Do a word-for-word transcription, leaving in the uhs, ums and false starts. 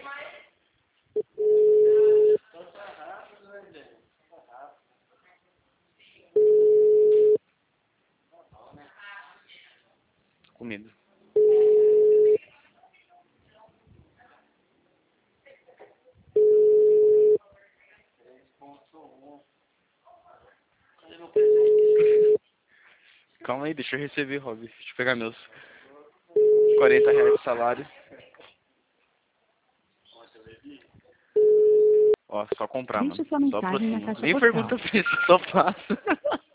Com medo. Calma aí, deixa eu receber, Rob. Deixa eu pegar meus quarenta reais de salário. Ó, só comprar, Deixe mano. sua Só mensagem na aproxima. caixa Nem postal. pergunta preço, só passa.